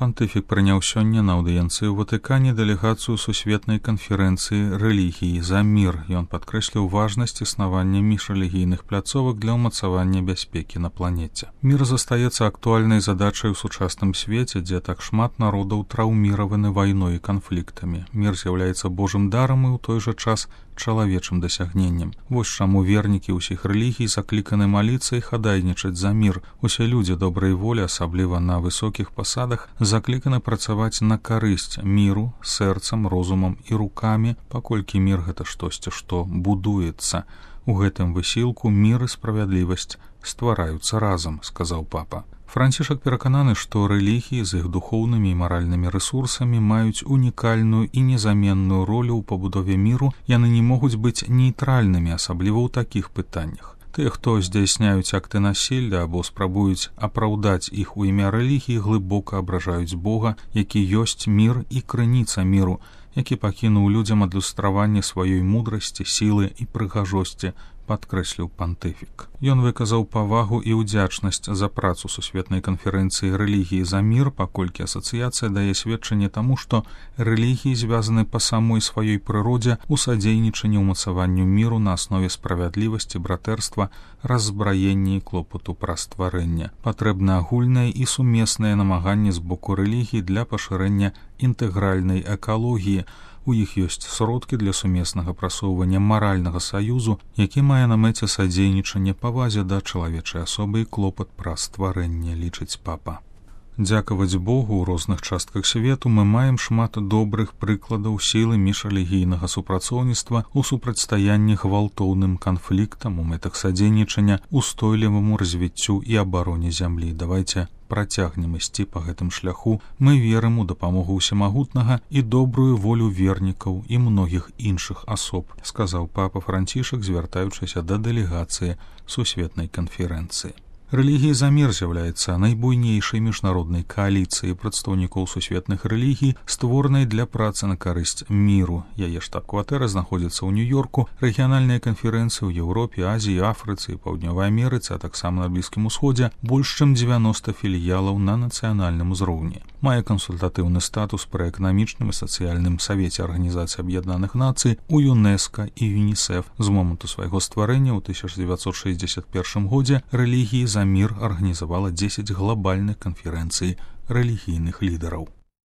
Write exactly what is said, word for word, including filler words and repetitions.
Пантыфік прыняў сёння на аўдыенцыі ў Ватыкане дэлегацыю сусветнай канферэнцыі рэлігіі за мір. Ён падкрэсліў важнасць існавання міжрэлігійных пляцовак для ўмацавання бяспекі на планеце. Мір застаецца актуальнай задачай у сучасным свеце, дзе так шмат народаў траўміраваны вайной і канфліктамі. Мір з'яўляецца божым дарам і ў той жа час чалавечым дасягненнем. Вось чаму вернікі ўсіх рэлігій закліканы маліцца і хадайнічаць за мір. Усе людзі добрай волі, асабліва на высокіх пасадах, закліканы працаваць на карысць міру сэрцам, розумам і рукамі, паколькі мір гэта штосьці, што будуецца. У гэтым высілку мір і справядлівасць ствараюцца разам, сказаў папа. Францішак перакананы, што рэлігіі з іх духоўнымі і маральнымі рэсурсамі маюць унікальную і незаменную ролю ў пабудове міру, яны не могуць быць нейтральнымі, асабліва ў такіх пытаннях. Тыя, хто здзяйсняюць акты насілля або спрабуюць апраўдаць іх у імя рэлігіі, глыбока абражаюць Бога, які ёсць мір і крыніца міру, які пакінуў людзям адлюстраванне сваёй мудрасці, сілы і прыгажосці, падкрэсліў пантыфік. Ён выказаў павагу і ўдзячнасць за працу сусветнай канферэнцыі рэлігіі за мір, паколькі асацыяцыя дае сведчанне таму, што рэлігіі звязаны па самой сваёй прыродзе ў садзейнічанні ўмацаванню міру на аснове справядлівасці, братэрства, раззбраення і клопату пра стварэнне. Патрэбна агульнае і сумеснае намаганне з боку рэлігіі для пашырэння інтэгральнай экалогіі. У іх ёсць сродкі для сумеснага прасоўвання маральнага саюзу, які мае на мэце садзейнічанне павазе да чалавечай асобы і клопат пра стварэнне, лічыць папа. Дзякаваць Богу, у розных частках свету мы маем шмат добрых прыкладаў сілы міжрэлігійнага супрацоўніцтва ў супрацьстаянні гвалтоўным канфліктам у мэтах садзейнічання устойліваму развіццю і абароне зямлі. Давайце працягнем ісці па гэтым шляху. Мы верым у дапамогу ўсемагутнага і добрую волю вернікаў і многіх іншых асоб, сказаў папа Францішак, звяртаючыся да дэлегацыі сусветнай канферэнцыі. Рэлігія за мір з'яўляецца найбуйнейшай міжнароднай кааліцыяй прадстаўнікоў сусветных рэлігій, створанай для працы на карысць міру. Яе штаб-кватэра знаходзіцца ў Нью-Йорку. Рэгіянальныя канферэнцыі ў Еўропе, Азіі, Афрыцы і Паўднёвай Амерыцы, а таксама на Блізкім Усходзе, больш чым дзевяноста філіялаў на нацыянальным узроўні. Мае кансультатыўны статус пры эканамічным і сацыяльным савеце Арганізацыі Аб'яднаных Нацый, у ЮНЕСКА і ЮНІСЕФ. З моманту свайго стварэння ў тысяча дзевяцьсот шэсцьдзесят першым годзе рэлігіі за мір арганізавала дзесяць глобальных канферэнцый рэлігійных лідараў.